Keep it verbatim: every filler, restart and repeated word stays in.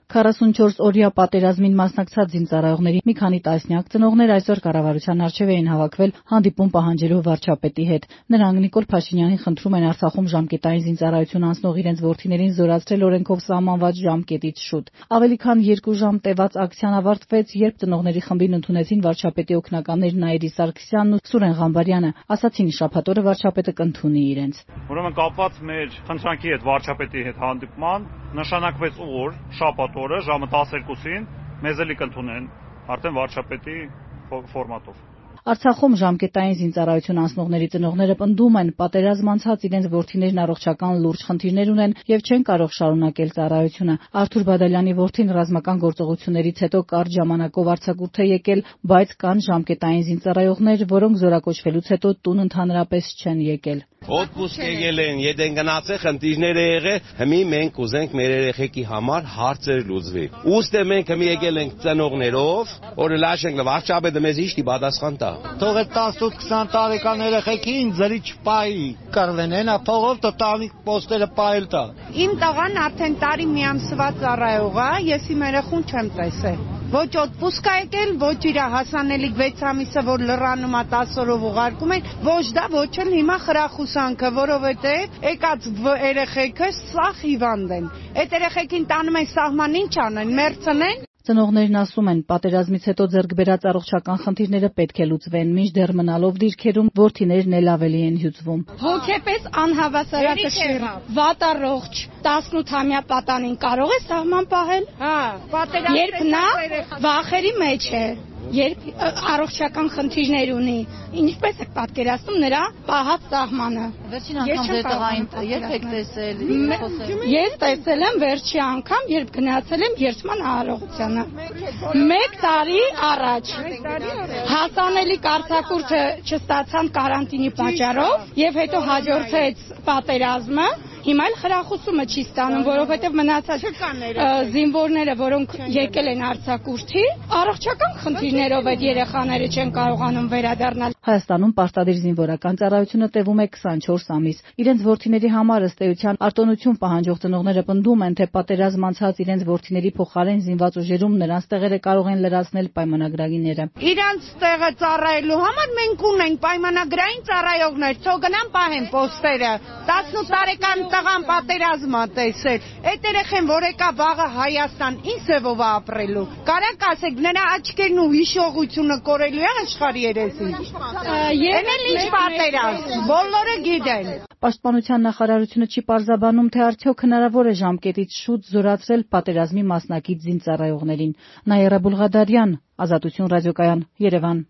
քառասունչորս օրյա պատերազմին մասնակցած զինծառայողների մի քանի տասնյակ ծնողներ այսօր կառավարության առջև էին հավաքվել հանդիպում պահանջելով վարչապետի հետ։ Նրանք Նիկոլ Փաշինյանին խնդրում են Արցախում ժամկետային զինծառայություն անցնող իրենց որդիներին զորացրել օրենքով սահմանված ժամկետից շուտ։ Ավելի քան երկու ժամ տևած ակցիան ավարտվեց, երբ ծնողների խմբին ընդունեցին վարչապետի օգնականներ Նաիրի Սարգսյանն ու Սուրեն Ղամբարյանը, ասացին շաբաթ օրը վարչապետը կընդունի իրենց։ Ուրեմն կապված մեր խնդրանքի հետ վարչապետի հետ հանդիպման նշանակվեց օր, շաբաթ օրը ժամը տասներկուսին մեզ էլի կընդունեն արդեն վարչապետի ֆորմատով։ Արցախում ժամկետային զինծառայություն անցնողների ծնողները պնդում են, պատերազմ անցած իրենց որդիներն առողջական լուրջ խնդիրներ ունեն եւ չեն կարող շարունակել ծառայությունը։ Արթուր Բադալյանի որդին ռազմական գործողություններից հետո կարճ ժամանակով արձակուրդ է եկել, բայց կան ժամկետային զինծառայողներ, որոնք զորակոչվելուց հետո տուն ընդհանրապես չեն եկել։ Օդպուսկ եկել են, եթե են գնացել, խնդիրներ է եղել, հիմի մենք ուզենք մեր երեխեքի համար հարցեր լուծվի։ Ուստի մենք հիմի եկել ենք ծնողներով, որ լաշենք վարչապետը մեզ իշտի պատասխան տա։ Թող է տասնութ քսան տարեկան երեխեքին ձրի չպայի, կարվենեն, փողով տտանի պոստերը պայել տա։ Իմ տղան արդեն տարի մի ամսվա ծառայող է, ես իմ երեխուն չեմ տեսել։ Ոչ օդպուսկ է եկել, ոչ իր հասանելիք վեց ամիսը, որ լռանում է տասը օրով ուղարկում են, ոչ դա, ոչ էլ հիմա խրախուսանքը, որովհետև եկած երեխեքը սաղ հիվանդ են։ Այդ երեխեքին տանում են սահման, ինչ անեն, մերձնեն։ Ծնողներն ասում են, պատերազմից հետո ձեռք բերած առողջական խնդիրները պետք է լուծվեն, մինչդեռ մնալով դիրքերում որդիներն էլ ավելի են հյուծվում։ Հոգեպես անհավասարակշիռ, վատ առողջ, տասնութամյա պատանին կարող է սահման պահել։ Հա, պատերազմից երբ նա վախերի մեջ է, երբ առողջական խնդիրներ ունի, ինչպես եք պատկերացնում նրա պահած սահմանը։ Վերջին անգամ ձեր տղային երբ եք տեսել։ Ես տեսել եմ վերջի անգամ, երբ գնացել եմ երթման արարողությանը։ Մեկ տարի առաջ։ Հասանելի արձակուրդը չստացան կարանտինի պատճառով եւ հետո հաջորդեց պատերազմը։ Հիմա էլ խրախուսումը չի ստանում, որովհետև մնացած զինվորները, որոնք եկել են արձակուրդի, առողջական խնդիրներով այդ երեխաները չեն կարողանում վերադառնալ։ Հայաստանում պարտադիր զինվորական ծառայությունը տևում է քսանչորս ամիս։ Իրենց որդիների համար ըստ էության արտոնություն պահանջող ծնողները պնդում են, թե պատերազմ անցած իրենց որդիների փոխարեն զինված ուժերում նրանց տեղերը կարող են լրացնել պայմանագրագիրները։ Իրանց տեղը ծառայելու համար մենք ունենք պայմանագրային ծառայողներ, թող գնան պահեն պոստերը։ տասնութ տարեկան տղան պատերազմ է տեսել։ Այդ երեխեն, որ եկա վաղը Հայաստան, ինչ ձևով է ապրելու։ Կարակ ասեք, նրա աչքերն ու հիշողությունը կորելու է աշխարհի երեսին։ Են էլ ինչ պատերազմ, բոլորը գիտեն։ Պաշտպանության նախարարությունը չի պարզաբանում, թե արդյոք հնարավոր է ժամկետից շուտ զորացրել պատերազմի մասնակից զինծառայողներին։ Նաիրա Բուլղադարյան, Ազատություն ռադիոկայան, Երևան։